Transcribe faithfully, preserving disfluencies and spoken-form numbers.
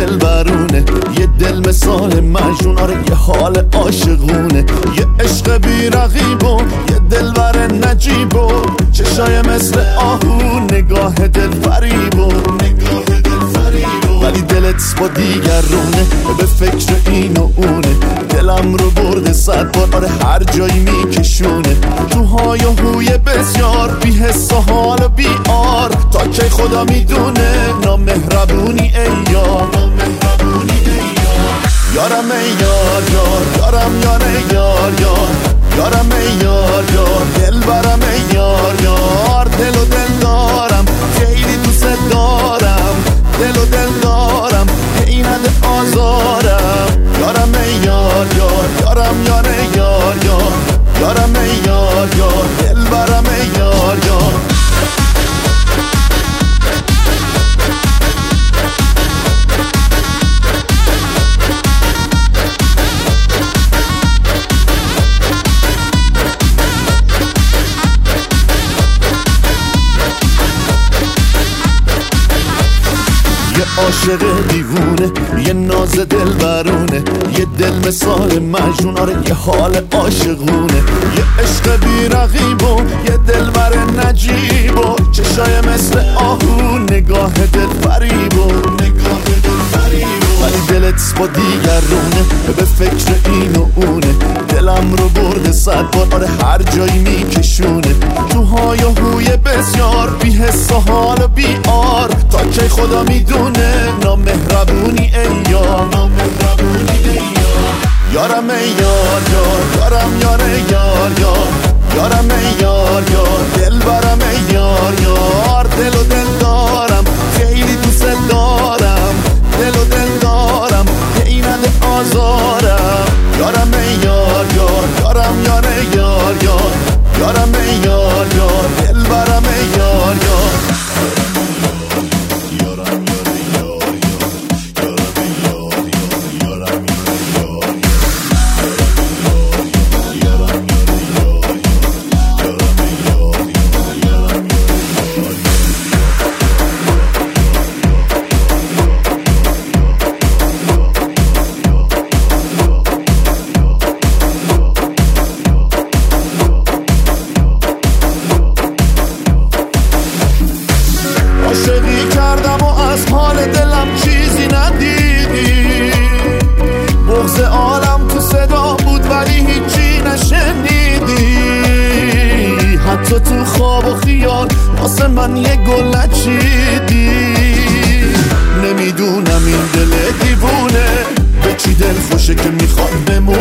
دل برونه، یه دل مثال مجنون، آره یه حال عاشقونه، یه عشق بی رقیب و یه دل بر نجیب و چشای مثل آهو، نگاه دل فریب و نگاه دل فریب، ولی دلت با دیگرونه، به فکر این و اونه، دلم رو برده صد بار، آره هر جایی میکشونه، تو های و هوی بسیار، بی حس و حال و بی آر، تا که خدا میدونه، نامهربونی ای یار، نامهربونی ای یار، یارم ای یار یار، یارم یار ای یار یار، یارم ای یار یار، دل برم ای یار یار، دل و دل دارم، خیلی دوست دارم، دل و دل دارم، ای نده آزارم، یارم ای یار یار، یارم یار ای یار یار، یارم ای یار یار، دل برم ای یار یار. یه عاشق دیوونه، یه ناز دل برونه، یه دل مثال مجنون، آره یه حال عاشقونه، یه عشق بی رقیب و یه دل بر نجیب و چشای مثل آهو، نگاه دل فریب و نگاه دل فریب، ولی دلت با دیگرونه، به فکر این و اونه، دلم رو برده صد بار، آره هر جایی میکشونه، تو های و هوی بسیار، بی حس و حال و بی آر، تا که خدا میدونه، نامهربونی ای یار، نامهربونی ای یار، یارم ای یار یار، یارم یار ای یار یار، یارم ای یار یار، دل برم ای یار یار، دل و دل دارم، خیلی دوست دارم، دل و دل دارم، ای نده آزارم، یارم ای یار یار، یارم یار ای یار یار، یارم ای یار یار، دل برم ای یار یار. عاشقی کردم و از حال دلم چیزی ندیدی، بغض عالم تو صدا بود ولی هیچی نشنیدی، حتی تو خواب و خیال واسه من یه گل نچیدی، نمیدونم این دل دیوونه به چی دل خوشه که میخواد بمونه،